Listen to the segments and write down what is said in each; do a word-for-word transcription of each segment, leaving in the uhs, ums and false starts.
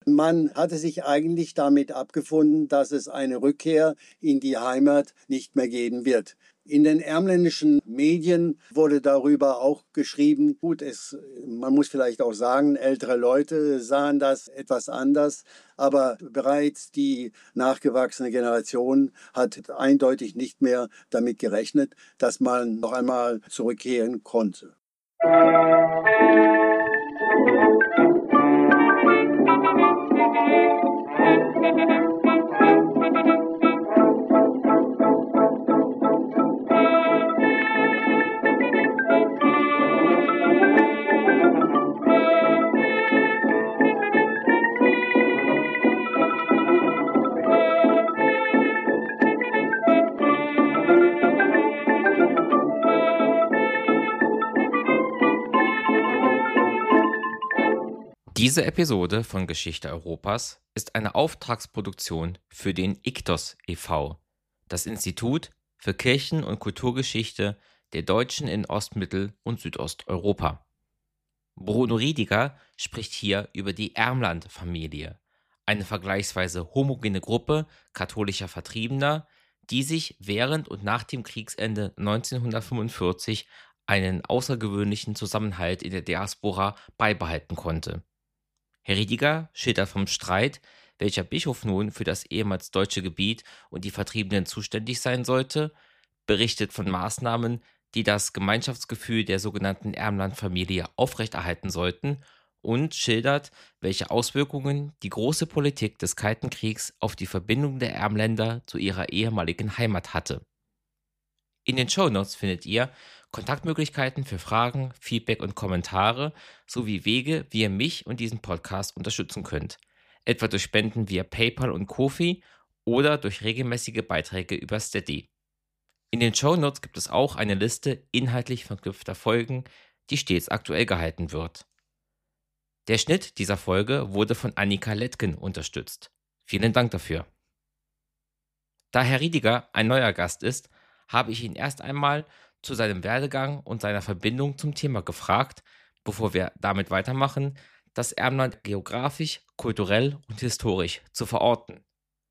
Man hatte sich eigentlich damit abgefunden, dass es eine Rückkehr in die Heimat nicht mehr geben wird. In den ermländischen Medien wurde darüber auch geschrieben. Gut, es, man muss vielleicht auch sagen, ältere Leute sahen das etwas anders, aber bereits die nachgewachsene Generation hat eindeutig nicht mehr damit gerechnet, dass man noch einmal zurückkehren konnte. Diese Episode von Geschichte Europas ist eine Auftragsproduktion für den I C T O S e V, das Institut für Kirchen- und Kulturgeschichte der Deutschen in Ost-, Mittel- und Südosteuropa. Bruno Riediger spricht hier über die Ermland-Familie, eine vergleichsweise homogene Gruppe katholischer Vertriebener, die sich während und nach dem Kriegsende neunzehnhundertfünfundvierzig einen außergewöhnlichen Zusammenhalt in der Diaspora beibehalten konnte. Herr Riediger schildert vom Streit, welcher Bischof nun für das ehemals deutsche Gebiet und die Vertriebenen zuständig sein sollte, berichtet von Maßnahmen, die das Gemeinschaftsgefühl der sogenannten Ermland-Familie aufrechterhalten sollten, und schildert, welche Auswirkungen die große Politik des Kalten Kriegs auf die Verbindung der Ermländer zu ihrer ehemaligen Heimat hatte. In den Shownotes findet ihr Kontaktmöglichkeiten für Fragen, Feedback und Kommentare sowie Wege, wie ihr mich und diesen Podcast unterstützen könnt, etwa durch Spenden via PayPal und Ko-fi oder durch regelmäßige Beiträge über Steady. In den Shownotes gibt es auch eine Liste inhaltlich verknüpfter Folgen, die stets aktuell gehalten wird. Der Schnitt dieser Folge wurde von Annika Lettgen unterstützt. Vielen Dank dafür. Da Herr Riediger ein neuer Gast ist, habe ich ihn erst einmal zu seinem Werdegang und seiner Verbindung zum Thema gefragt, bevor wir damit weitermachen, das Ermland geografisch, kulturell und historisch zu verorten.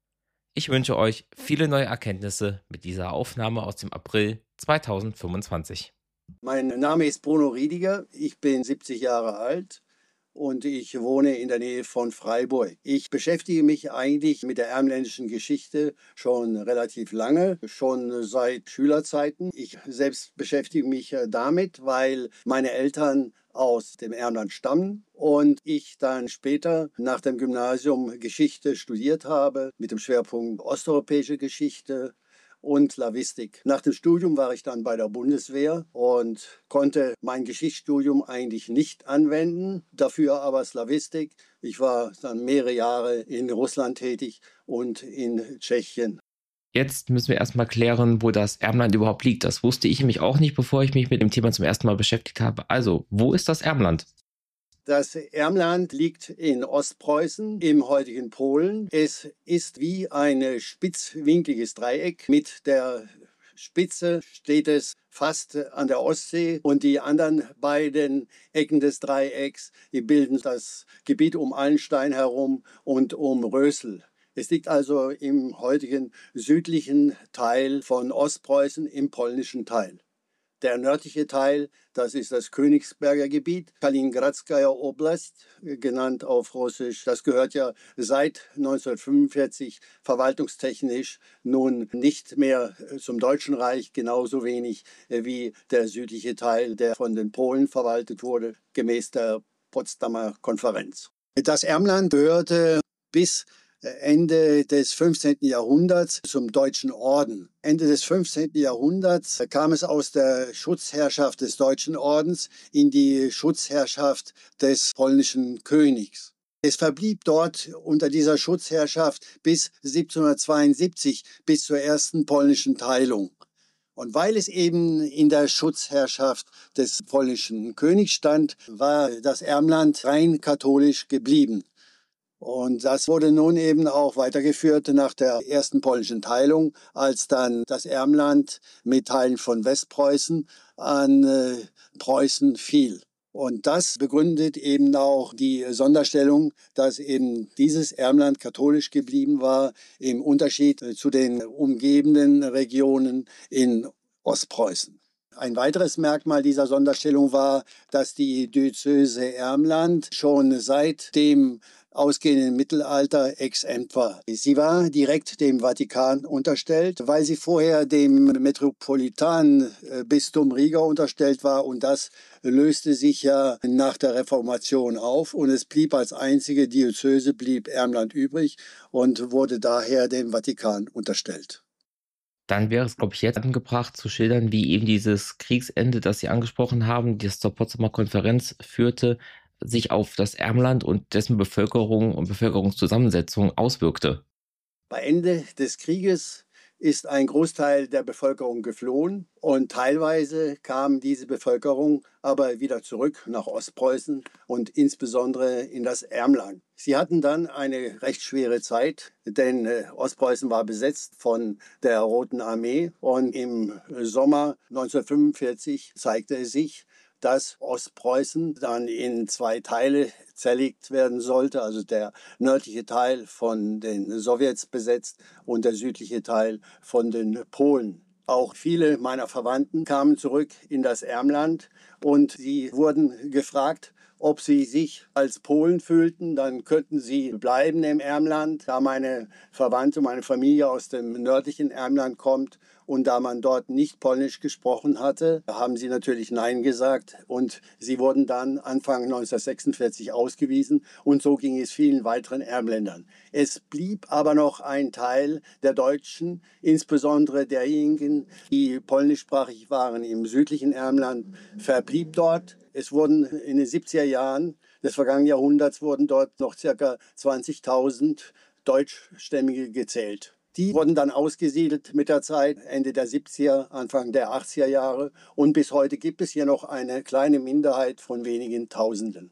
Ich wünsche euch viele neue Erkenntnisse mit dieser Aufnahme aus dem April zweitausendfünfundzwanzig. Mein Name ist Bruno Riediger, ich bin siebzig Jahre alt und ich wohne in der Nähe von Freiburg. Ich beschäftige mich eigentlich mit der ermländischen Geschichte schon relativ lange, schon seit Schülerzeiten. Ich selbst beschäftige mich damit, weil meine Eltern aus dem Ermland stammen und ich dann später nach dem Gymnasium Geschichte studiert habe mit dem Schwerpunkt osteuropäische Geschichte und Slawistik. Nach dem Studium war ich dann bei der Bundeswehr und konnte mein Geschichtsstudium eigentlich nicht anwenden, dafür aber Slawistik. Ich war dann mehrere Jahre in Russland tätig und in Tschechien. Jetzt müssen wir erstmal klären, wo das Ermland überhaupt liegt. Das wusste ich nämlich auch nicht, bevor ich mich mit dem Thema zum ersten Mal beschäftigt habe. Also, wo ist das Ermland? Das Ermland liegt in Ostpreußen im heutigen Polen. Es ist wie ein spitzwinkliges Dreieck. Mit der Spitze steht es fast an der Ostsee und die anderen beiden Ecken des Dreiecks, die bilden das Gebiet um Allenstein herum und um Rösel. Es liegt also im heutigen südlichen Teil von Ostpreußen im polnischen Teil. Der nördliche Teil, das ist das Königsberger Gebiet, Kaliningradskaya Oblast, genannt auf Russisch. Das gehört ja seit neunzehnhundertfünfundvierzig verwaltungstechnisch nun nicht mehr zum Deutschen Reich, genauso wenig wie der südliche Teil, der von den Polen verwaltet wurde, gemäß der Potsdamer Konferenz. Das Ermland gehörte bis Ende des fünfzehnten Jahrhunderts zum Deutschen Orden. Ende des fünfzehnten Jahrhunderts kam es aus der Schutzherrschaft des Deutschen Ordens in die Schutzherrschaft des polnischen Königs. Es verblieb dort unter dieser Schutzherrschaft bis siebzehnhundertzweiundsiebzig, bis zur ersten polnischen Teilung. Und weil es eben in der Schutzherrschaft des polnischen Königs stand, war das Ermland rein katholisch geblieben. Und das wurde nun eben auch weitergeführt nach der ersten polnischen Teilung, als dann das Ermland mit Teilen von Westpreußen an äh, Preußen fiel. Und das begründet eben auch die Sonderstellung, dass eben dieses Ermland katholisch geblieben war, im Unterschied zu den umgebenden Regionen in Ostpreußen. Ein weiteres Merkmal dieser Sonderstellung war, dass die Diözese Ermland schon seit dem ausgehenden Mittelalter exempt war. Sie war direkt dem Vatikan unterstellt, weil sie vorher dem Metropolitanbistum Riga unterstellt war, und das löste sich ja nach der Reformation auf und es blieb als einzige Diözese blieb Ermland übrig und wurde daher dem Vatikan unterstellt. Dann wäre es, glaube ich, jetzt angebracht zu schildern, wie eben dieses Kriegsende, das Sie angesprochen haben, das zur Potsdamer Konferenz führte, sich auf das Ermland und dessen Bevölkerung und Bevölkerungszusammensetzung auswirkte. Bei Ende des Krieges ist ein Großteil der Bevölkerung geflohen und teilweise kam diese Bevölkerung aber wieder zurück nach Ostpreußen und insbesondere in das Ermland. Sie hatten dann eine recht schwere Zeit, denn äh, Ostpreußen war besetzt von der Roten Armee und im Sommer neunzehnhundertfünfundvierzig zeigte es sich, dass Ostpreußen dann in zwei Teile zerlegt werden sollte, also der nördliche Teil von den Sowjets besetzt und der südliche Teil von den Polen. Auch viele meiner Verwandten kamen zurück in das Ermland und sie wurden gefragt, ob sie sich als Polen fühlten, dann könnten sie bleiben im Ermland. Da meine Verwandte, meine Familie aus dem nördlichen Ermland kommt und da man dort nicht Polnisch gesprochen hatte, haben sie natürlich Nein gesagt und sie wurden dann Anfang neunzehnhundertsechsundvierzig ausgewiesen und so ging es vielen weiteren Ermländern. Es blieb aber noch ein Teil der Deutschen, insbesondere derjenigen, die polnischsprachig waren im südlichen Ermland, verblieb dort. Es wurden in den siebziger Jahren des vergangenen Jahrhunderts wurden dort noch ca. zwanzigtausend Deutschstämmige gezählt. Die wurden dann ausgesiedelt mit der Zeit, Ende der siebziger, Anfang der achtziger Jahre. Und bis heute gibt es hier noch eine kleine Minderheit von wenigen Tausenden.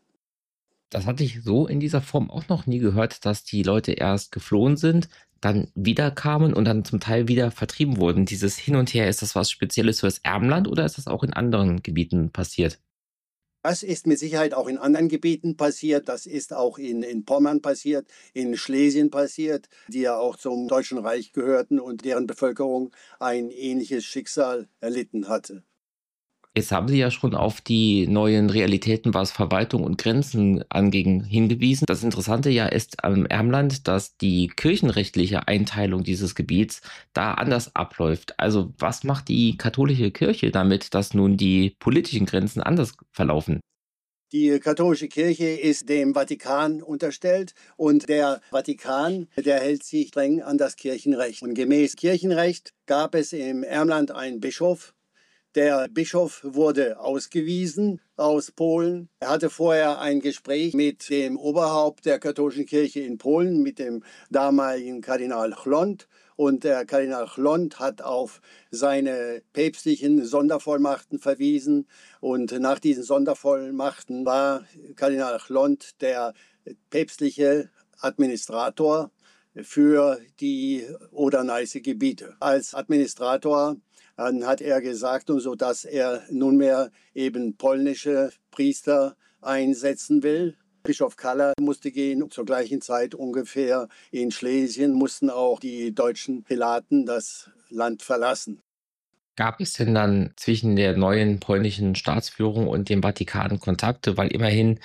Das hatte ich so in dieser Form auch noch nie gehört, dass die Leute erst geflohen sind, dann wiederkamen und dann zum Teil wieder vertrieben wurden. Dieses Hin und Her, ist das was Spezielles für das Ermland oder ist das auch in anderen Gebieten passiert? Das ist mit Sicherheit auch in anderen Gebieten passiert. Das ist auch in, in Pommern passiert, in Schlesien passiert, die ja auch zum Deutschen Reich gehörten und deren Bevölkerung ein ähnliches Schicksal erlitten hatte. Jetzt haben Sie ja schon auf die neuen Realitäten, was Verwaltung und Grenzen anging, hingewiesen. Das Interessante ja ist am Ermland, dass die kirchenrechtliche Einteilung dieses Gebiets da anders abläuft. Also was macht die katholische Kirche damit, dass nun die politischen Grenzen anders verlaufen? Die katholische Kirche ist dem Vatikan unterstellt und der Vatikan, der hält sich streng an das Kirchenrecht. Und gemäß Kirchenrecht gab es im Ermland einen Bischof. Der Bischof wurde ausgewiesen aus Polen. Er hatte vorher ein Gespräch mit dem Oberhaupt der katholischen Kirche in Polen, mit dem damaligen Kardinal Chlont. Und der Kardinal Chlont hat auf seine päpstlichen Sondervollmachten verwiesen. Und nach diesen Sondervollmachten war Kardinal Chlont der päpstliche Administrator für die Oder-Neiße-Gebiete. Als Administrator dann hat er gesagt, und so dass er nunmehr eben polnische Priester einsetzen will. Bischof Kaller musste gehen. Zur gleichen Zeit ungefähr in Schlesien mussten auch die deutschen Prälaten das Land verlassen. Gab es denn dann zwischen der neuen polnischen Staatsführung und dem Vatikan Kontakte? Weil immerhin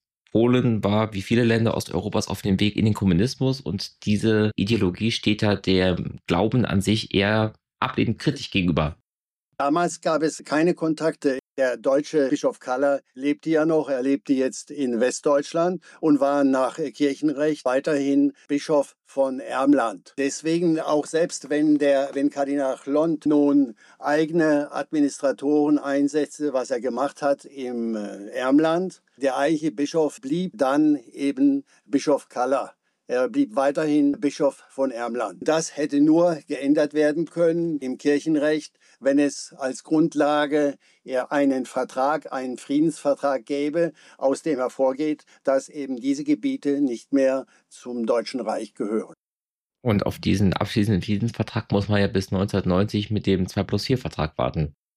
Polen war wie viele Länder Osteuropas auf dem Weg in den Kommunismus und diese Ideologie steht da dem Glauben an sich eher ablehnend kritisch gegenüber. Damals gab es keine Kontakte. Der deutsche Bischof Kaller lebte ja noch. Er lebte jetzt in Westdeutschland und war nach Kirchenrecht weiterhin Bischof von Ermland. Deswegen auch selbst wenn der, wenn Kardinal Chlont nun eigene Administratoren einsetzte, was er gemacht hat im Ermland, der eigentliche Bischof blieb dann eben Bischof Kaller. Er blieb weiterhin Bischof von Ermland. Das hätte nur geändert werden können im Kirchenrecht, wenn es als Grundlage einen Vertrag, einen Friedensvertrag gäbe, aus dem hervorgeht, dass eben diese Gebiete nicht mehr zum Deutschen Reich gehören. Und auf diesen abschließenden Friedensvertrag muss man ja bis neunzehnhundertneunzig mit dem zwei plus vier Vertrag warten.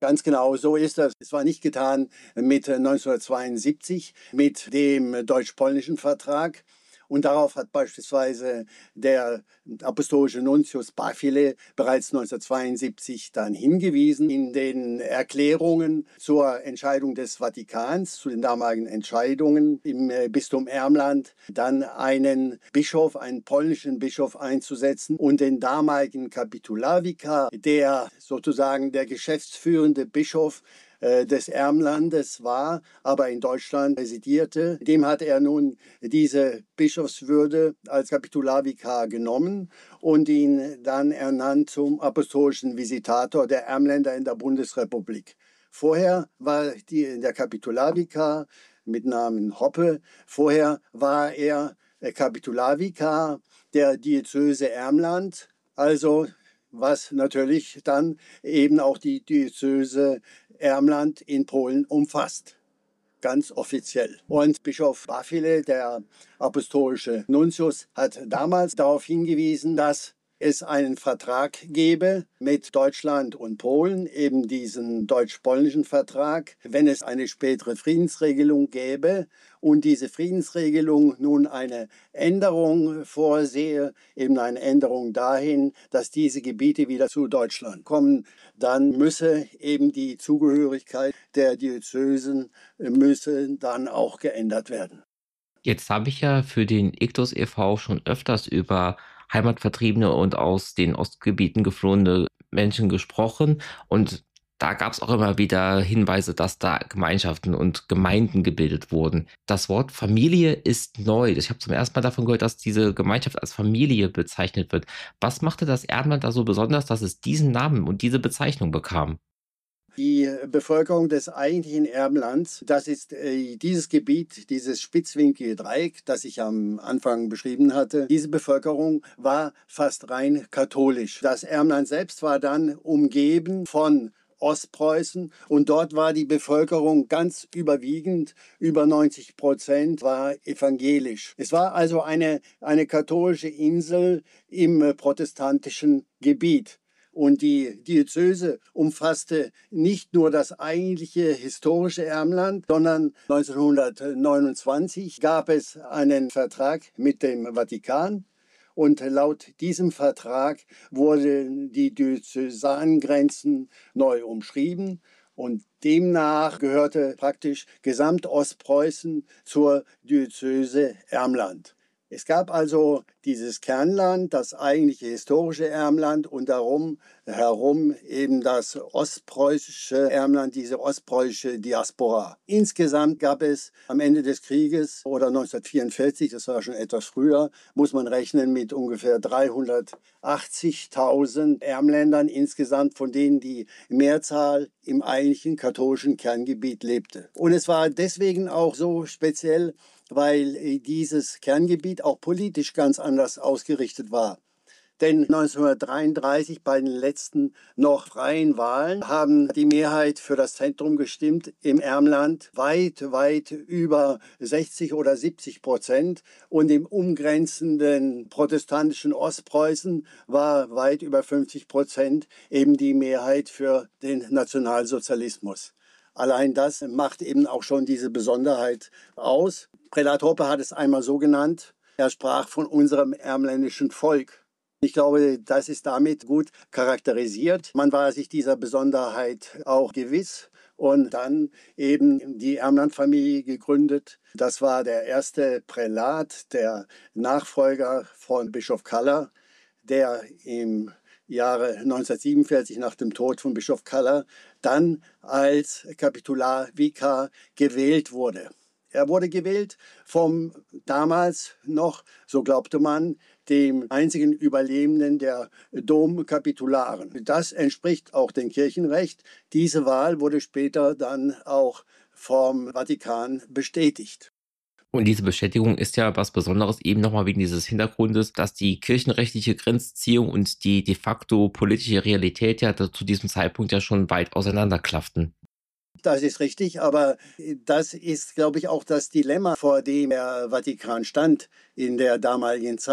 Ganz genau, so ist das. Es war nicht getan mit neunzehnhundertzweiundsiebzig, mit dem deutsch-polnischen Vertrag. Und darauf hat beispielsweise der apostolische Nuntius Bafile bereits neunzehnhundertzweiundsiebzig dann hingewiesen in den Erklärungen zur Entscheidung des Vatikans, zu den damaligen Entscheidungen im Bistum Ermland, dann einen Bischof, einen polnischen Bischof einzusetzen und den damaligen Kapitularvikar, der sozusagen der geschäftsführende Bischof des Ermlandes war, aber in Deutschland residierte. Dem hat er nun diese Bischofswürde als Kapitularvikar genommen und ihn dann ernannt zum apostolischen Visitator der Ermländer in der Bundesrepublik. Vorher war die, der Kapitularvikar mit Namen Hoppe, vorher war er Kapitularvikar der Diözese Ermland, also was natürlich dann eben auch die Diözese Ermland in Polen umfasst, ganz offiziell. Und Bischof Bafile, der apostolische Nuntius, hat damals darauf hingewiesen, dass es einen Vertrag gebe mit Deutschland und Polen, eben diesen deutsch-polnischen Vertrag, wenn es eine spätere Friedensregelung gäbe und diese Friedensregelung nun eine Änderung vorsehe, eben eine Änderung dahin, dass diese Gebiete wieder zu Deutschland kommen, dann müsse eben die Zugehörigkeit der Diözesen müsse dann auch geändert werden. Jetzt habe ich ja für den Iktos e V schon öfters über Heimatvertriebene und aus den Ostgebieten geflohene Menschen gesprochen und da gab es auch immer wieder Hinweise, dass da Gemeinschaften und Gemeinden gebildet wurden. Das Wort Familie ist neu. Ich habe zum ersten Mal davon gehört, dass diese Gemeinschaft als Familie bezeichnet wird. Was machte das Ermland da so besonders, dass es diesen Namen und diese Bezeichnung bekam? Die Bevölkerung des eigentlichen Ermlands, das ist äh, dieses Gebiet, dieses spitzwinklige Dreieck, das ich am Anfang beschrieben hatte. Diese Bevölkerung war fast rein katholisch. Das Ermland selbst war dann umgeben von Ostpreußen und dort war die Bevölkerung ganz überwiegend, über neunzig Prozent war evangelisch. Es war also eine, eine katholische Insel im äh, protestantischen Gebiet. Und die Diözese umfasste nicht nur das eigentliche historische Ermland, sondern neunzehnhundertneunundzwanzig gab es einen Vertrag mit dem Vatikan. Und laut diesem Vertrag wurden die Diözesangrenzen neu umschrieben. Und demnach gehörte praktisch Gesamtostpreußen zur Diözese Ermland. Es gab also dieses Kernland, das eigentliche historische Ermland und darum herum eben das ostpreußische Ermland, diese ostpreußische Diaspora. Insgesamt gab es am Ende des Krieges oder neunzehnhundertvierundvierzig, das war schon etwas früher, muss man rechnen mit ungefähr dreihundertachtzigtausend Ermländern insgesamt, von denen die Mehrzahl im eigentlichen katholischen Kerngebiet lebte. Und es war deswegen auch so speziell, weil dieses Kerngebiet auch politisch ganz anders ausgerichtet war. Denn neunzehnhundertdreiunddreißig bei den letzten noch freien Wahlen haben die Mehrheit für das Zentrum gestimmt im Ermland, weit, weit über sechzig oder siebzig Prozent. Und im umgrenzenden protestantischen Ostpreußen war weit über fünfzig Prozent eben die Mehrheit für den Nationalsozialismus. Allein das macht eben auch schon diese Besonderheit aus. Prälat Hoppe hat es einmal so genannt, er sprach von unserem ermländischen Volk. Ich glaube, das ist damit gut charakterisiert. Man war sich dieser Besonderheit auch gewiss und dann eben die Ermland-Familie gegründet. Das war der erste Prälat, der Nachfolger von Bischof Kaller, der im Jahre neunzehnhundertsiebenundvierzig nach dem Tod von Bischof Kaller dann als Kapitularvikar gewählt wurde. Er wurde gewählt vom damals noch, so glaubte man, dem einzigen Überlebenden der Domkapitularen. Das entspricht auch dem Kirchenrecht. Diese Wahl wurde später dann auch vom Vatikan bestätigt. Und diese Bestätigung ist ja was Besonderes, eben nochmal wegen dieses Hintergrundes, dass die kirchenrechtliche Grenzziehung und die de facto politische Realität ja zu diesem Zeitpunkt ja schon weit auseinanderklafften. Das ist richtig, aber das ist, glaube ich, auch das Dilemma, vor dem der Vatikan stand in der damaligen Zeit.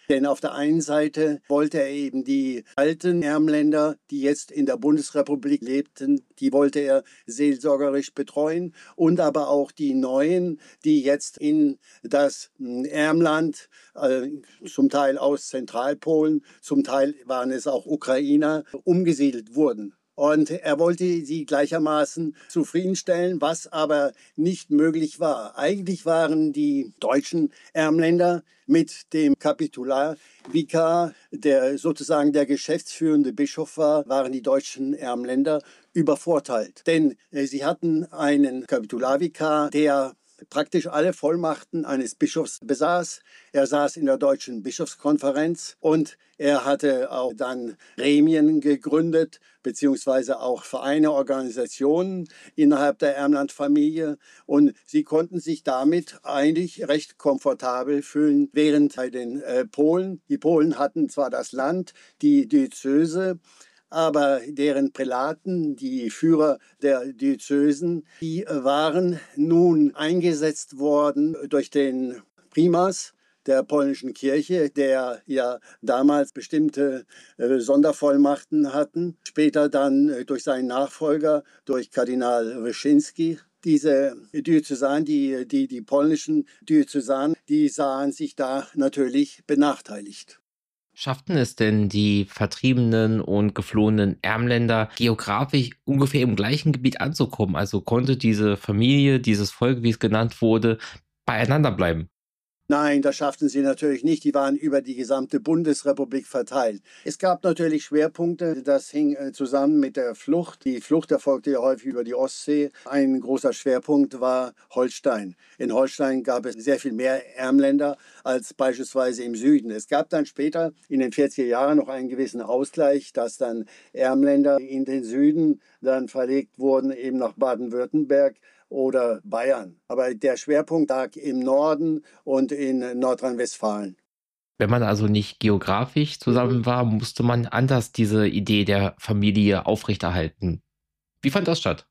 Denn auf der einen Seite wollte er eben die alten Ermländer, die jetzt in der Bundesrepublik lebten, die wollte er seelsorgerisch betreuen und aber auch die Neuen, die jetzt in das Ermland, äh, zum Teil aus Zentralpolen, zum Teil waren es auch Ukrainer, umgesiedelt wurden. Und er wollte sie gleichermaßen zufriedenstellen, was aber nicht möglich war. Eigentlich waren die deutschen Ermländer mit dem Kapitularvikar, der sozusagen der geschäftsführende Bischof war, waren die deutschen Ermländer übervorteilt. Denn äh, sie hatten einen Kapitularvikar, der praktisch alle Vollmachten eines Bischofs besaß. Er saß in der Deutschen Bischofskonferenz und er hatte auch dann Gremien gegründet, beziehungsweise auch Vereine, Organisationen innerhalb der Ermland-Familie. Und sie konnten sich damit eigentlich recht komfortabel fühlen, während bei den äh, Polen, die Polen hatten zwar das Land, die Diözese, aber deren Prälaten, die Führer der Diözesen, die waren nun eingesetzt worden durch den Primas der polnischen Kirche, der ja damals bestimmte äh, Sondervollmachten hatten, später dann äh, durch seinen Nachfolger, durch Kardinal Wyszynski. Diese Diözesanen, die, die, die polnischen Diözesanen, die sahen sich da natürlich benachteiligt. Schafften es denn die vertriebenen und geflohenen Ermländer geografisch ungefähr im gleichen Gebiet anzukommen? Also konnte diese Familie, dieses Volk, wie es genannt wurde, beieinander bleiben? Nein, das schafften sie natürlich nicht. Die waren über die gesamte Bundesrepublik verteilt. Es gab natürlich Schwerpunkte. Das hing zusammen mit der Flucht. Die Flucht erfolgte ja häufig über die Ostsee. Ein großer Schwerpunkt war Holstein. In Holstein gab es sehr viel mehr Ermländer als beispielsweise im Süden. Es gab dann später in den vierziger Jahren noch einen gewissen Ausgleich, dass dann Ermländer in den Süden dann verlegt wurden, eben nach Baden-Württemberg oder Bayern. Aber der Schwerpunkt lag im Norden und in Nordrhein-Westfalen. Wenn man also nicht geografisch zusammen war, musste man anders diese Idee der Familie aufrechterhalten. Wie fand das statt?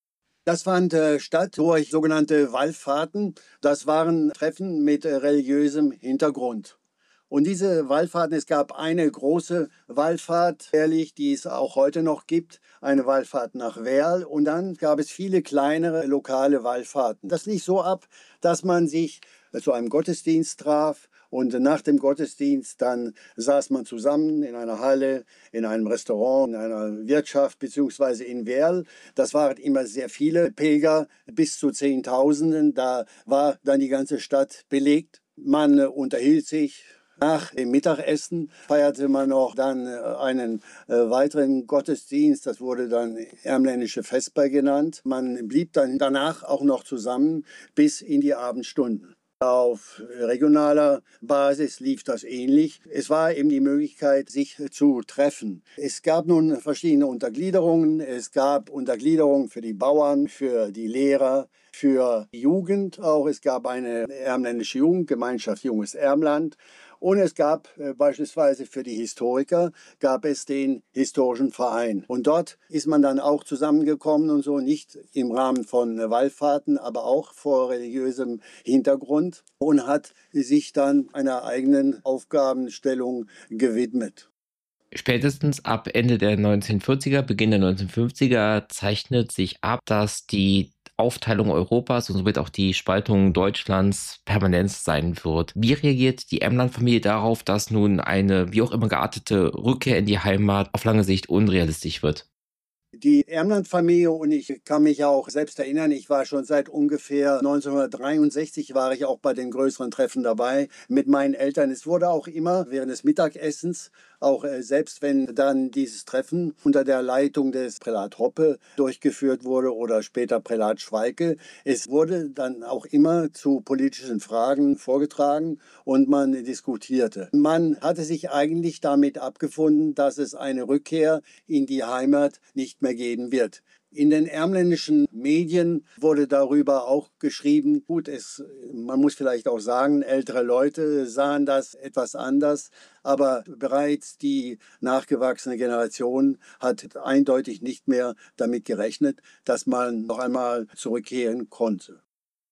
Das fand äh, statt durch sogenannte Wallfahrten. Das waren Treffen mit äh, religiösem Hintergrund. Und diese Wallfahrten, es gab eine große Wallfahrt, ehrlich, die es auch heute noch gibt, eine Wallfahrt nach Werl. Und dann gab es viele kleinere lokale Wallfahrten. Das lief so ab, dass man sich zu einem Gottesdienst traf. Und nach dem Gottesdienst dann saß man zusammen in einer Halle, in einem Restaurant, in einer Wirtschaft beziehungsweise in Werl. Das waren immer sehr viele Pilger, bis zu Zehntausenden. Da war dann die ganze Stadt belegt. Man unterhielt sich. Nach dem Mittagessen feierte man noch dann einen äh, weiteren Gottesdienst, das wurde dann Ermländische Vesper genannt. Man blieb dann danach auch noch zusammen bis in die Abendstunden. Auf regionaler Basis lief das ähnlich. Es war eben die Möglichkeit, sich zu treffen. Es gab nun verschiedene Untergliederungen. Es gab Untergliederungen für die Bauern, für die Lehrer, für die Jugend auch. Es gab eine ermländische Jugendgemeinschaft Junges Ermland. Und es gab äh, beispielsweise für die Historiker, gab es den Historischen Verein. Und dort ist man dann auch zusammengekommen und so, nicht im Rahmen von äh, Wallfahrten, aber auch vor religiösem Hintergrund und hat sich dann einer eigenen Aufgabenstellung gewidmet. Spätestens ab Ende der neunzehnhundertvierziger, Beginn der neunzehnhundertfünfziger zeichnet sich ab, dass die Aufteilung Europas und somit auch die Spaltung Deutschlands permanent sein wird. Wie reagiert die Ermland-Familie darauf, dass nun eine wie auch immer geartete Rückkehr in die Heimat auf lange Sicht unrealistisch wird? Die Ermland-Familie, und ich kann mich auch selbst erinnern, ich war schon seit ungefähr neunzehnhundertdreiundsechzig, war ich auch bei den größeren Treffen dabei mit meinen Eltern. Es wurde auch immer während des Mittagessens, auch äh, selbst wenn dann dieses Treffen unter der Leitung des Prälat Hoppe durchgeführt wurde oder später Prälat Schweike, es wurde dann auch immer zu politischen Fragen vorgetragen und man diskutierte. Man hatte sich eigentlich damit abgefunden, dass es eine Rückkehr in die Heimat nicht mehr geben wird. In den ermländischen Medien wurde darüber auch geschrieben. Gut, es, man muss vielleicht auch sagen, ältere Leute sahen das etwas anders, aber bereits die nachgewachsene Generation hat eindeutig nicht mehr damit gerechnet, dass man noch einmal zurückkehren konnte.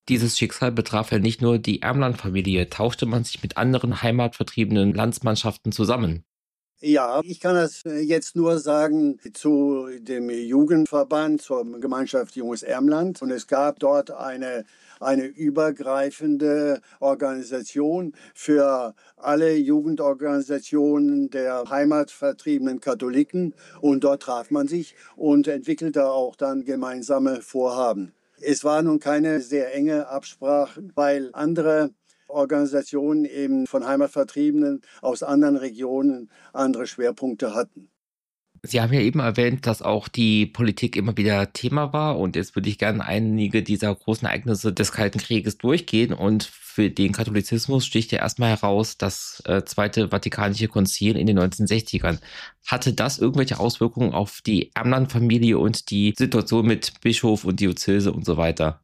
Dieses Schicksal betraf ja nicht nur die Ermland-Familie. Tauschte man sich mit anderen heimatvertriebenen Landsmannschaften zusammen? Ja, ich kann das äh, jetzt nur sagen zu dem Jugendverband, zur Gemeinschaft Junges Ermland. Und es gab dort eine, eine übergreifende Organisation für alle Jugendorganisationen der heimatvertriebenen Katholiken. Und dort traf man sich und entwickelte auch dann gemeinsame Vorhaben. Es war nun keine sehr enge Absprache, weil andere Organisationen eben von Heimatvertriebenen aus anderen Regionen andere Schwerpunkte hatten. Sie haben ja eben erwähnt, dass auch die Politik immer wieder Thema war. Und jetzt würde ich gerne einige dieser großen Ereignisse des Kalten Krieges durchgehen. Und für den Katholizismus sticht ja erstmal heraus das äh, Zweite Vatikanische Konzil in den neunzehnhundertsechzigern. Hatte das irgendwelche Auswirkungen auf die Ermland-Familie und die Situation mit Bischof und Diözese und so weiter?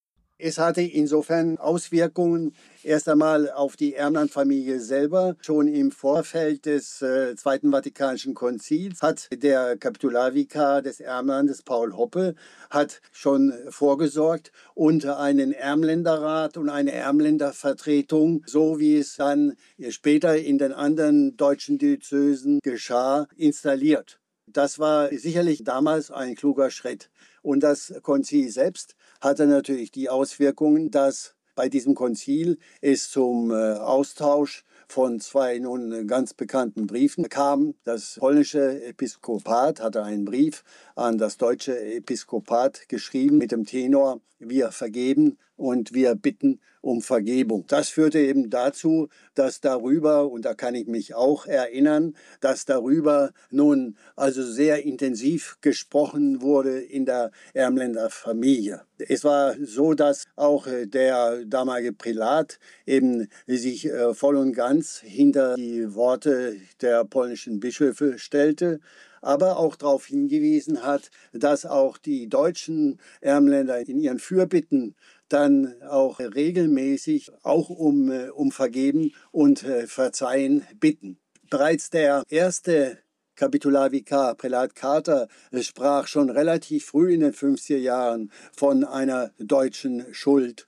Es hatte insofern Auswirkungen erst einmal auf die Ermland-Familie selber. Schon im Vorfeld des äh, Zweiten Vatikanischen Konzils hat der Kapitularvikar des Ermlandes, Paul Hoppe, hat schon vorgesorgt und einen Ermländerrat und eine Ermländervertretung, so wie es dann später in den anderen deutschen Diözesen geschah, installiert. Das war sicherlich damals ein kluger Schritt. Und das Konzil selbst hatte natürlich die Auswirkungen, dass bei diesem Konzil es zum äh, Austausch von zwei nun ganz bekannten Briefen kam. Das polnische Episkopat hatte einen Brief an das deutsche Episkopat geschrieben mit dem Tenor: Wir vergeben und wir bitten um Vergebung. Das führte eben dazu, dass darüber, und da kann ich mich auch erinnern, dass darüber nun also sehr intensiv gesprochen wurde in der Ermländer Familie. Es war so, dass auch der damalige Prälat eben sich äh, voll und ganz hinter die Worte der polnischen Bischöfe stellte, aber auch darauf hingewiesen hat, dass auch die deutschen Ermländer in ihren Fürbitten dann auch regelmäßig auch um, um Vergeben und Verzeihen bitten. Bereits der erste Kapitularvikar, Prälat Carter, sprach schon relativ früh in den fünfziger Jahren von einer deutschen Schuld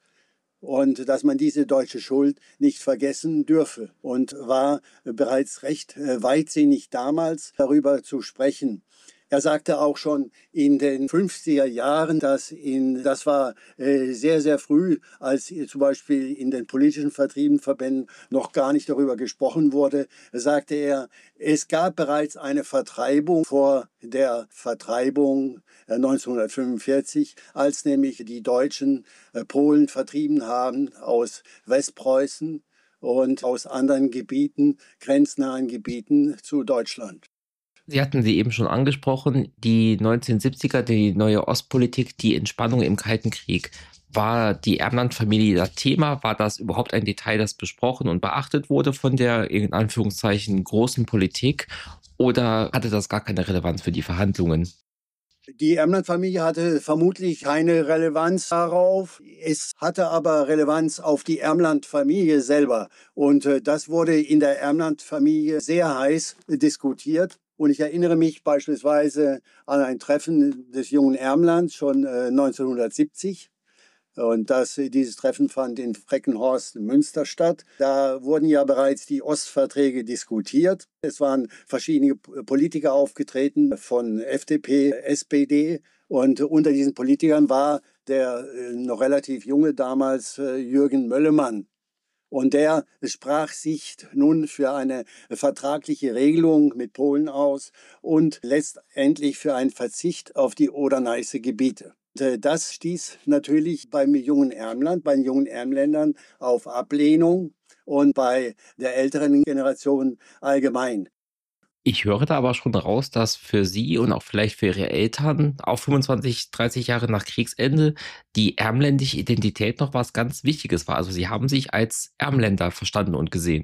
und dass man diese deutsche Schuld nicht vergessen dürfe, und war bereits recht weitsinnig damals darüber zu sprechen. Er sagte auch schon in den fünfziger Jahren, dass in, das war äh, sehr, sehr früh, als zum Beispiel in den politischen Vertriebenenverbänden noch gar nicht darüber gesprochen wurde, sagte er, es gab bereits eine Vertreibung vor der Vertreibung äh, neunzehnhundertfünfundvierzig, als nämlich die Deutschen äh, Polen vertrieben haben aus Westpreußen und aus anderen Gebieten, grenznahen Gebieten zu Deutschland. Sie hatten sie eben schon angesprochen, die neunzehnhundertsiebziger, die neue Ostpolitik, die Entspannung im Kalten Krieg. War die Ermland-Familie das Thema? War das überhaupt ein Detail, das besprochen und beachtet wurde von der, in Anführungszeichen, großen Politik? Oder hatte das gar keine Relevanz für die Verhandlungen? Die Ermland-Familie hatte vermutlich keine Relevanz darauf. Es hatte aber Relevanz auf die Ermland-Familie selber. Und äh, das wurde in der Ermland-Familie sehr heiß diskutiert. Und ich erinnere mich beispielsweise an ein Treffen des jungen Ermlands schon äh, neunzehnhundertsiebzig. Und das, dieses Treffen fand in Freckenhorst in Münster statt. Da wurden ja bereits die Ostverträge diskutiert. Es waren verschiedene Politiker aufgetreten von F D P, S P D. Und unter diesen Politikern war der äh, noch relativ junge damals äh, Jürgen Möllemann. Und der sprach sich nun für eine vertragliche Regelung mit Polen aus und letztendlich für einen Verzicht auf die Oder-Neiße-Gebiete. Das stieß natürlich beim jungen Ermland, bei den jungen Ermländern auf Ablehnung und bei der älteren Generation allgemein. Ich höre da aber schon raus, dass für Sie und auch vielleicht für Ihre Eltern, auch fünfundzwanzig, dreißig Jahre nach Kriegsende, die ermländische Identität noch was ganz Wichtiges war. Also Sie haben sich als Ermländer verstanden und gesehen.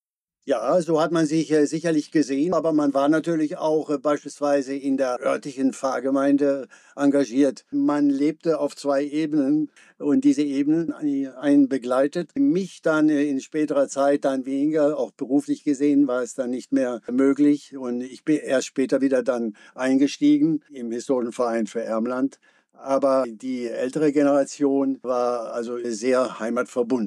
Ja, so hat man sich äh, sicherlich gesehen, aber man war natürlich auch äh, beispielsweise in der örtlichen Pfarrgemeinde engagiert. Man lebte auf zwei Ebenen und diese Ebenen einen begleitet. Mich dann äh, in späterer Zeit dann weniger, auch beruflich gesehen war es dann nicht mehr möglich und ich bin erst später wieder dann eingestiegen im Historischen Verein für Ermland aber die ältere Generation war also sehr heimatverbunden.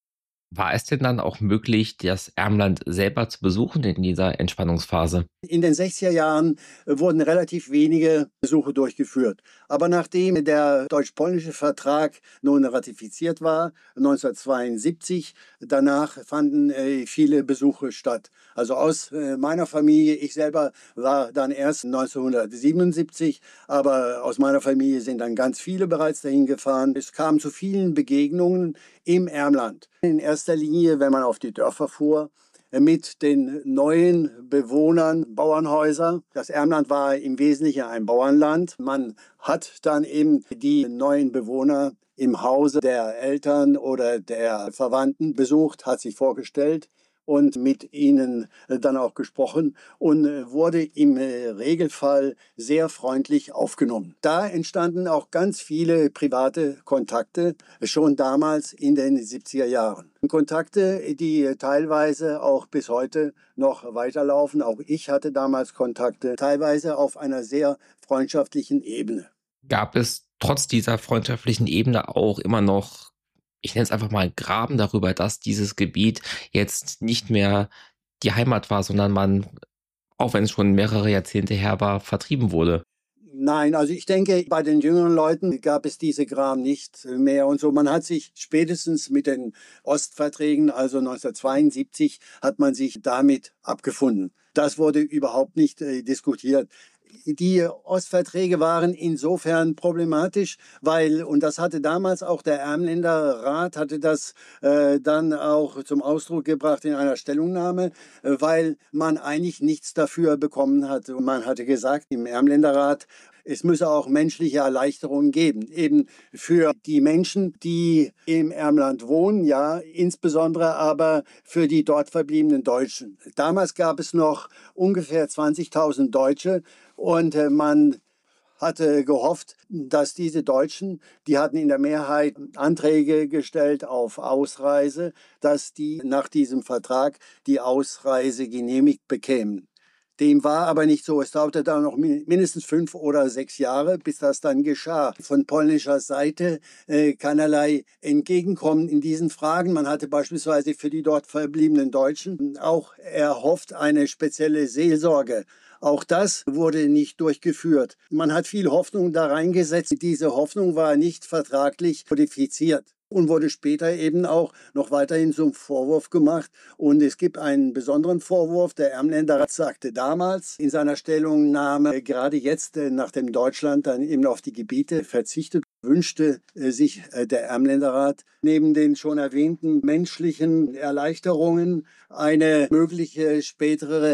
War es denn dann auch möglich, das Ermland selber zu besuchen in dieser Entspannungsphase? In den sechziger Jahren wurden relativ wenige Besuche durchgeführt. Aber nachdem der deutsch-polnische Vertrag nun ratifiziert war, neunzehnhundertzweiundsiebzig, danach fanden äh, viele Besuche statt. Also aus äh, meiner Familie, ich selber war dann erst neunzehnhundertsiebenundsiebzig, aber aus meiner Familie sind dann ganz viele bereits dahin gefahren. Es kam zu vielen Begegnungen im Ermland. In erster Linie, wenn man auf die Dörfer fuhr, mit den neuen Bewohnern Bauernhäuser. Das Ermland war im Wesentlichen ein Bauernland. Man hat dann eben die neuen Bewohner im Hause der Eltern oder der Verwandten besucht, hat sich vorgestellt und mit ihnen dann auch gesprochen und wurde im Regelfall sehr freundlich aufgenommen. Da entstanden auch ganz viele private Kontakte, schon damals in den siebziger Jahren. Kontakte, die teilweise auch bis heute noch weiterlaufen. Auch ich hatte damals Kontakte, teilweise auf einer sehr freundschaftlichen Ebene. Gab es trotz dieser freundschaftlichen Ebene auch immer noch, ich nenne es einfach mal Graben darüber, dass dieses Gebiet jetzt nicht mehr die Heimat war, sondern man, auch wenn es schon mehrere Jahrzehnte her war, vertrieben wurde? Nein, also ich denke, bei den jüngeren Leuten gab es diese Graben nicht mehr und so. Man hat sich spätestens mit den Ostverträgen, also neunzehnhundertzweiundsiebzig, hat man sich damit abgefunden. Das wurde überhaupt nicht äh, diskutiert. Die Ostverträge waren insofern problematisch, weil, und das hatte damals auch der Ermländer Rat, hatte das äh, dann auch zum Ausdruck gebracht in einer Stellungnahme, äh, weil man eigentlich nichts dafür bekommen hatte. Und man hatte gesagt im Ermländer Rat, es müsse auch menschliche Erleichterungen geben, eben für die Menschen, die im Ermland wohnen, ja, insbesondere aber für die dort verbliebenen Deutschen. Damals gab es noch ungefähr zwanzigtausend Deutsche und äh, man hatte gehofft, dass diese Deutschen, die hatten in der Mehrheit Anträge gestellt auf Ausreise, dass die nach diesem Vertrag die Ausreise genehmigt bekämen. Dem war aber nicht so. Es dauerte dann noch mindestens fünf oder sechs Jahre, bis das dann geschah. Von polnischer Seite äh, keinerlei Entgegenkommen in diesen Fragen. Man hatte beispielsweise für die dort verbliebenen Deutschen auch erhofft eine spezielle Seelsorge. Auch das wurde nicht durchgeführt. Man hat viel Hoffnung da reingesetzt. Diese Hoffnung war nicht vertraglich kodifiziert und wurde später eben auch noch weiterhin zum Vorwurf gemacht. Und es gibt einen besonderen Vorwurf. Der Ermländer Rat sagte damals in seiner Stellungnahme, gerade jetzt, nachdem Deutschland dann eben auf die Gebiete verzichtet, wünschte sich der Ermländer Rat neben den schon erwähnten menschlichen Erleichterungen eine mögliche spätere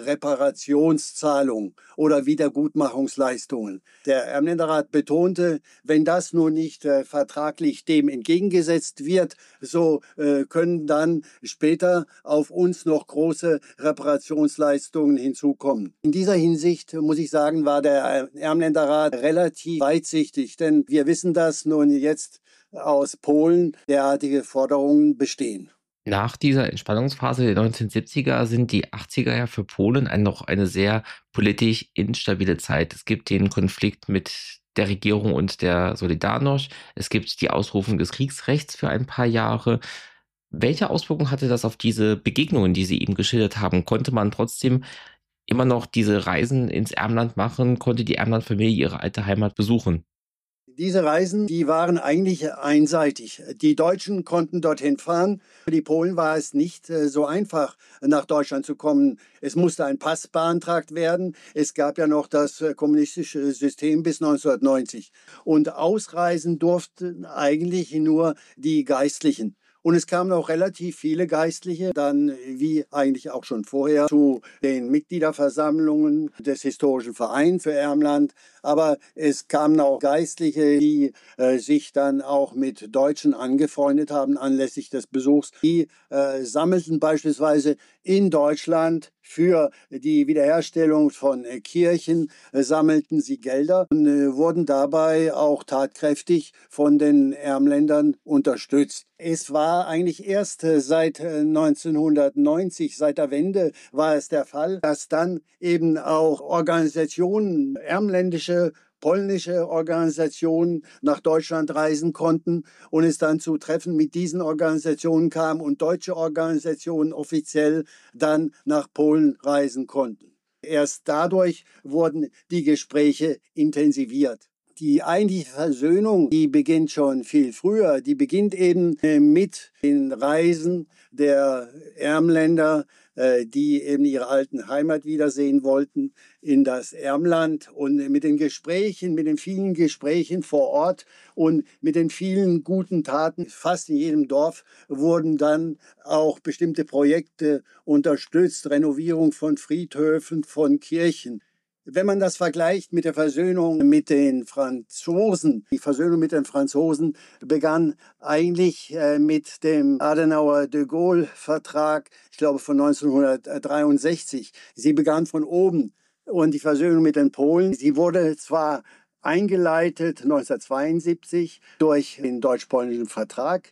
Reparationszahlung oder Wiedergutmachungsleistungen. Der Ermländer Rat betonte, wenn das nun nicht äh, vertraglich dem entgegengesetzt wird, so äh, können dann später auf uns noch große Reparationsleistungen hinzukommen. In dieser Hinsicht, muss ich sagen, war der Ermländer Rat relativ weitsichtig, denn wir wissen, dass nun jetzt aus Polen derartige Forderungen bestehen. Nach dieser Entspannungsphase der neunzehnhundertsiebziger sind die achtziger ja für Polen ein, noch eine sehr politisch instabile Zeit. Es gibt den Konflikt mit der Regierung und der Solidarność. Es gibt die Ausrufung des Kriegsrechts für ein paar Jahre. Welche Auswirkungen hatte das auf diese Begegnungen, die Sie eben geschildert haben? Konnte man trotzdem immer noch diese Reisen ins Ermland machen? Konnte die Ermland-Familie ihre alte Heimat besuchen? Diese Reisen, die waren eigentlich einseitig. Die Deutschen konnten dorthin fahren. Für die Polen war es nicht äh, so einfach, nach Deutschland zu kommen. Es musste ein Pass beantragt werden. Es gab ja noch das äh, kommunistische System bis neunzehnhundertneunzig. Und ausreisen durften eigentlich nur die Geistlichen. Und es kamen auch relativ viele Geistliche, dann wie eigentlich auch schon vorher, zu den Mitgliederversammlungen des Historischen Vereins für Ermland. Aber es kamen auch Geistliche, die äh, sich dann auch mit Deutschen angefreundet haben anlässlich des Besuchs. Die äh, sammelten beispielsweise in Deutschland für die Wiederherstellung von äh, Kirchen, äh, sammelten sie Gelder und äh, wurden dabei auch tatkräftig von den Ermländern unterstützt. Es war eigentlich erst äh, seit äh, neunzehnhundertneunzig, seit der Wende, war es der Fall, dass dann eben auch Organisationen, ermländische polnische Organisationen nach Deutschland reisen konnten und es dann zu Treffen mit diesen Organisationen kam und deutsche Organisationen offiziell dann nach Polen reisen konnten. Erst dadurch wurden die Gespräche intensiviert. Die eigentliche Versöhnung, die beginnt schon viel früher. Die beginnt eben mit den Reisen der Ermländer, die eben ihre alten Heimat wiedersehen wollten, in das Ermland und mit den Gesprächen, mit den vielen Gesprächen vor Ort und mit den vielen guten Taten. Fast in jedem Dorf wurden dann auch bestimmte Projekte unterstützt, Renovierung von Friedhöfen, von Kirchen. Wenn man das vergleicht mit der Versöhnung mit den Franzosen, die Versöhnung mit den Franzosen begann eigentlich äh, mit dem Adenauer-de Gaulle-Vertrag, ich glaube von neunzehnhundertdreiundsechzig. Sie begann von oben und die Versöhnung mit den Polen, sie wurde zwar eingeleitet neunzehnhundertzweiundsiebzig durch den deutsch-polnischen Vertrag,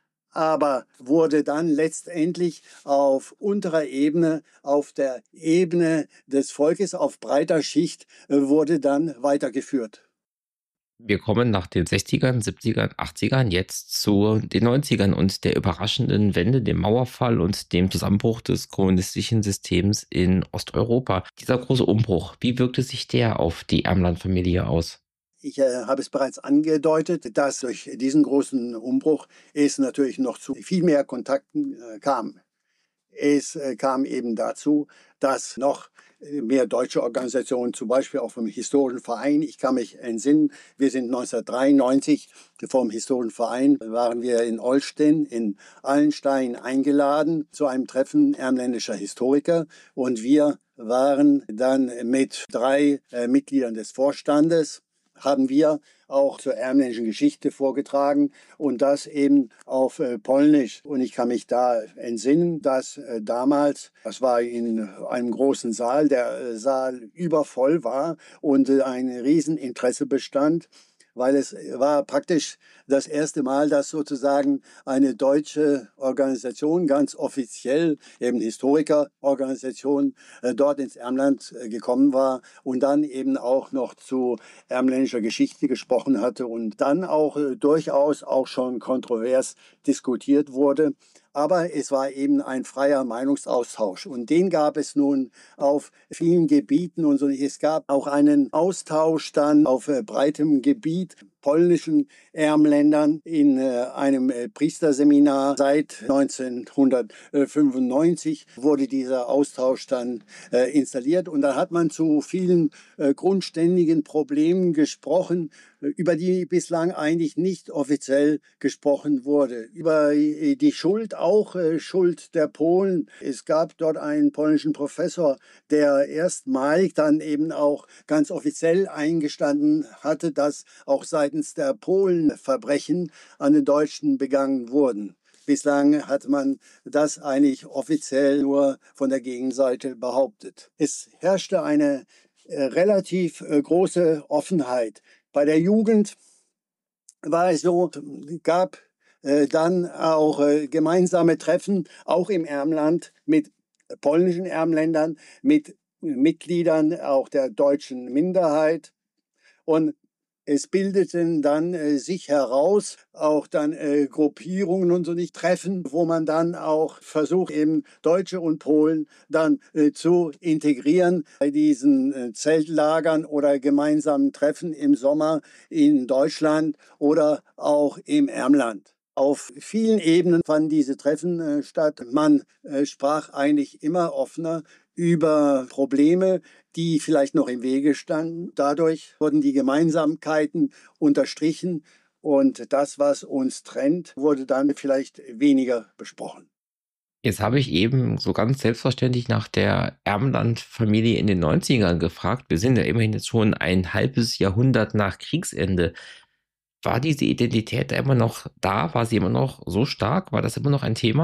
aber wurde dann letztendlich auf unterer Ebene, auf der Ebene des Volkes, auf breiter Schicht, wurde dann weitergeführt. Wir kommen nach den sechzigern, siebzigern, achtzigern jetzt zu den neunzigern und der überraschenden Wende, dem Mauerfall und dem Zusammenbruch des kommunistischen Systems in Osteuropa. Dieser große Umbruch, wie wirkte sich der auf die Ermland-Familie aus? Ich äh, habe es bereits angedeutet, dass durch diesen großen Umbruch es natürlich noch zu viel mehr Kontakten äh, kam. Es äh, kam eben dazu, dass noch mehr deutsche Organisationen, zum Beispiel auch vom Historischen Verein, ich kann mich entsinnen, wir sind neunzehnhundertdreiundneunzig vom Historischen Verein, waren wir in Olsztyn, in Allenstein eingeladen zu einem Treffen ermländischer Historiker und wir waren dann mit drei äh, Mitgliedern des Vorstandes, haben wir auch zur ermländischen Geschichte vorgetragen und das eben auf äh, Polnisch. Und ich kann mich da entsinnen, dass äh, damals, das war in einem großen Saal, der äh, Saal übervoll war und äh, ein Rieseninteresse bestand, weil es war praktisch das erste Mal, dass sozusagen eine deutsche Organisation, ganz offiziell, eben Historikerorganisation, dort ins Ermland gekommen war und dann eben auch noch zu ermländischer Geschichte gesprochen hatte und dann auch durchaus auch schon kontrovers diskutiert wurde. Aber es war eben ein freier Meinungsaustausch und den gab es nun auf vielen Gebieten und so. Es gab auch einen Austausch dann auf breitem Gebiet, polnischen Ermländern in äh, einem äh, Priesterseminar. Seit neunzehnhundertfünfundneunzig wurde dieser Austausch dann äh, installiert und da hat man zu vielen äh, grundständigen Problemen gesprochen, äh, über die bislang eigentlich nicht offiziell gesprochen wurde. Über äh, die Schuld, auch äh, Schuld der Polen. Es gab dort einen polnischen Professor, der erstmalig dann eben auch ganz offiziell eingestanden hatte, dass auch seitens der Polen Verbrechen an den Deutschen begangen wurden. Bislang hat man das eigentlich offiziell nur von der Gegenseite behauptet. Es herrschte eine äh, relativ äh, große Offenheit. Bei der Jugend war es so, gab äh, dann auch äh, gemeinsame Treffen, auch im Ermland mit polnischen Ermländern, mit Mitgliedern auch der deutschen Minderheit. Und es bildeten dann äh, sich heraus auch dann äh, Gruppierungen und so nicht Treffen, wo man dann auch versucht, eben Deutsche und Polen dann äh, zu integrieren bei diesen äh, Zeltlagern oder gemeinsamen Treffen im Sommer in Deutschland oder auch im Ermland. Auf vielen Ebenen fanden diese Treffen äh, statt. Man äh, sprach eigentlich immer offener über Probleme, die vielleicht noch im Wege standen. Dadurch wurden die Gemeinsamkeiten unterstrichen und das, was uns trennt, wurde dann vielleicht weniger besprochen. Jetzt habe ich eben so ganz selbstverständlich nach der Ermland-Familie in den neunzigern gefragt. Wir sind ja immerhin jetzt schon ein halbes Jahrhundert nach Kriegsende. War diese Identität da immer noch da? War sie immer noch so stark? War das immer noch ein Thema?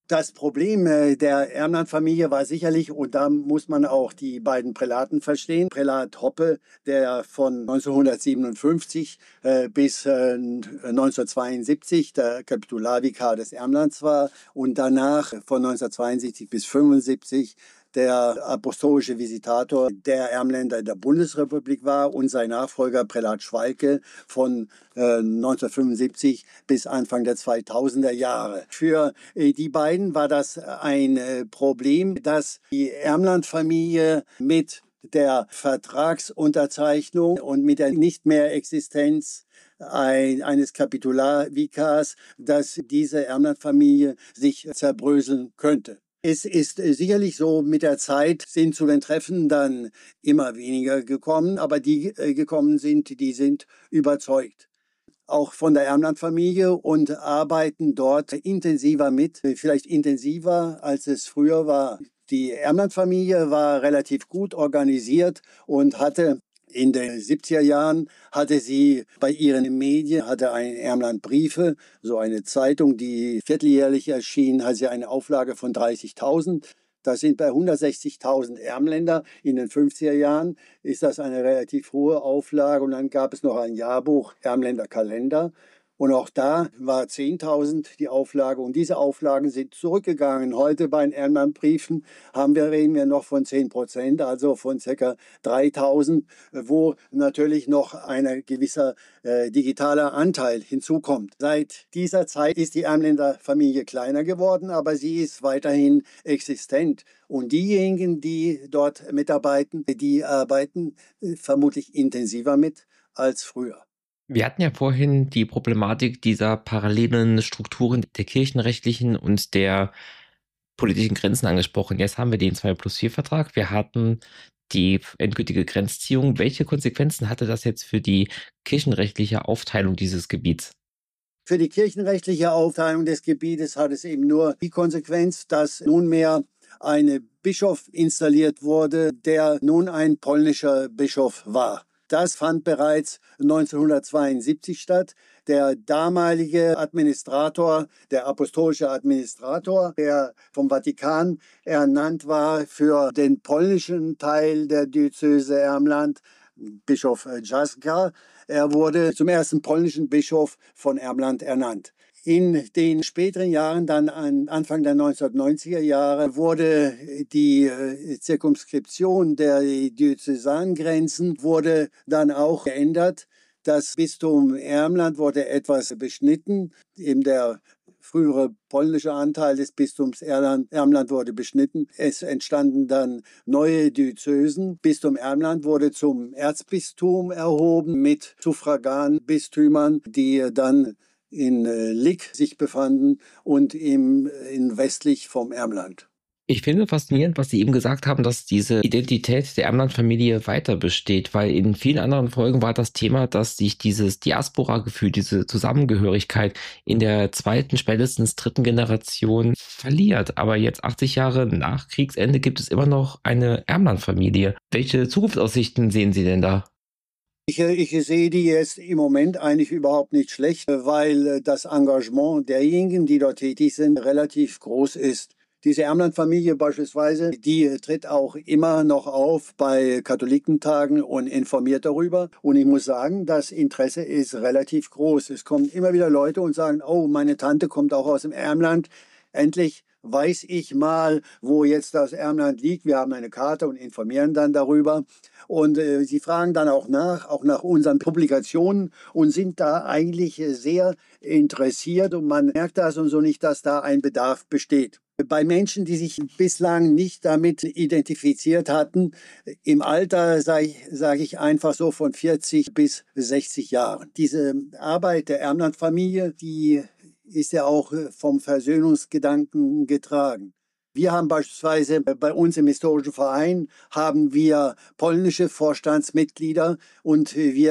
Das Problem äh, der Ermland-Familie war sicherlich, und da muss man auch die beiden Prälaten verstehen, Prälat Hoppe, der von neunzehnhundertsiebenundfünfzig äh, bis äh, neunzehnhundertzweiundsiebzig der Kapitularvikar des Ermlands war und danach von neunzehnhundertzweiundsiebzig bis fünfundsiebzig der apostolische Visitator der Ermländer in der Bundesrepublik war und sein Nachfolger Prälat Schwalke von äh, neunzehnhundertfünfundsiebzig bis Anfang der zweitausender Jahre. Für äh, die beiden war das ein äh, Problem, dass die Ermland-Familie mit der Vertragsunterzeichnung und mit der Nicht-mehr-Existenz ein, eines Kapitularvikars, dass diese Ermland-Familie sich zerbröseln könnte. Es ist sicherlich so, mit der Zeit sind zu den Treffen dann immer weniger gekommen, aber die äh, gekommen sind, die sind überzeugt. Auch von der Ermland-Familie und arbeiten dort intensiver mit, vielleicht intensiver, als es früher war. Die Ermland-Familie war relativ gut organisiert und hatte in den siebziger Jahren hatte sie bei ihren Medien, hatte ein Ermland Briefe, so eine Zeitung, die vierteljährlich erschien, hatte sie eine Auflage von dreißigtausend. Das sind bei hundertsechzigtausend Ermländer in den fünfziger Jahren, ist das eine relativ hohe Auflage. Und dann gab es noch ein Jahrbuch, Ermländer Kalender. Und auch da war zehntausend die Auflage und diese Auflagen sind zurückgegangen. Heute bei den Ermland-Briefen haben wir, reden wir noch von zehn Prozent, also von ca. dreitausend, wo natürlich noch ein gewisser äh, digitaler Anteil hinzukommt. Seit dieser Zeit ist die Ermländer Familie kleiner geworden, aber sie ist weiterhin existent. Und diejenigen, die dort mitarbeiten, die arbeiten äh, vermutlich intensiver mit als früher. Wir hatten ja vorhin die Problematik dieser parallelen Strukturen der kirchenrechtlichen und der politischen Grenzen angesprochen. Jetzt haben wir den zwei plus vier Vertrag. Wir hatten die endgültige Grenzziehung. Welche Konsequenzen hatte das jetzt für die kirchenrechtliche Aufteilung dieses Gebiets? Für die kirchenrechtliche Aufteilung des Gebietes hat es eben nur die Konsequenz, dass nunmehr ein Bischof installiert wurde, der nun ein polnischer Bischof war. Das fand bereits neunzehnhundertzweiundsiebzig statt. Der damalige Administrator, der apostolische Administrator, der vom Vatikan ernannt war für den polnischen Teil der Diözese Ermland, Bischof Jaska, er wurde zum ersten polnischen Bischof von Ermland ernannt. In den späteren Jahren, dann an Anfang der neunzehnhundertneunziger Jahre, wurde die Zirkumskription der Diözesangrenzen wurde dann auch geändert. Das Bistum Ermland wurde etwas beschnitten. Eben der frühere polnische Anteil des Bistums Ermland wurde beschnitten. Es entstanden dann neue Diözesen. Bistum Ermland wurde zum Erzbistum erhoben mit Suffraganbistümern, die dann in Lich sich befanden und im, in westlich vom Ermland. Ich finde faszinierend, was Sie eben gesagt haben, dass diese Identität der Ermland-Familie weiter besteht, weil in vielen anderen Folgen war das Thema, dass sich dieses Diaspora-Gefühl, diese Zusammengehörigkeit in der zweiten, spätestens dritten Generation verliert. Aber jetzt achtzig Jahre nach Kriegsende gibt es immer noch eine Ermland-Familie. Welche Zukunftsaussichten sehen Sie denn da? Ich, ich sehe die jetzt im Moment eigentlich überhaupt nicht schlecht, weil das Engagement derjenigen, die dort tätig sind, relativ groß ist. Diese Ermland-Familie beispielsweise, die tritt auch immer noch auf bei Katholikentagen und informiert darüber. Und ich muss sagen, das Interesse ist relativ groß. Es kommen immer wieder Leute und sagen, oh, meine Tante kommt auch aus dem Ermland. Endlich weiß ich mal, wo jetzt das Ermland liegt. Wir haben eine Karte und informieren dann darüber. Und äh, sie fragen dann auch nach, auch nach unseren Publikationen und sind da eigentlich sehr interessiert. Und man merkt das und so nicht, dass da ein Bedarf besteht. Bei Menschen, die sich bislang nicht damit identifiziert hatten, im Alter sage ich, sag ich einfach so von vierzig bis sechzig Jahren. Diese Arbeit der Ermland-Familie, die ist ja auch vom Versöhnungsgedanken getragen. Wir haben beispielsweise bei uns im historischen Verein haben wir polnische Vorstandsmitglieder und wir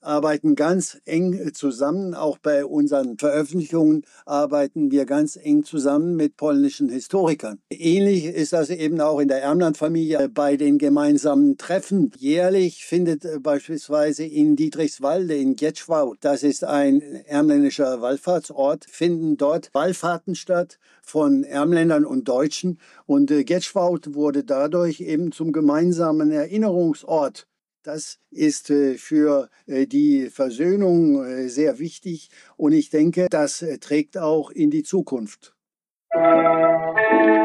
arbeiten ganz eng zusammen. Auch bei unseren Veröffentlichungen arbeiten wir ganz eng zusammen mit polnischen Historikern. Ähnlich ist das eben auch in der Ermland-Familie bei den gemeinsamen Treffen. Jährlich findet beispielsweise in Dietrichswalde in Gietschwau, das ist ein ermländischer Wallfahrtsort, finden dort Wallfahrten statt von Ermländern und Deutschen. Und äh, Gietschwau wurde dadurch eben zum gemeinsamen Erinnerungsort. Das ist äh, für äh, die Versöhnung äh, sehr wichtig und ich denke, das äh, trägt auch in die Zukunft.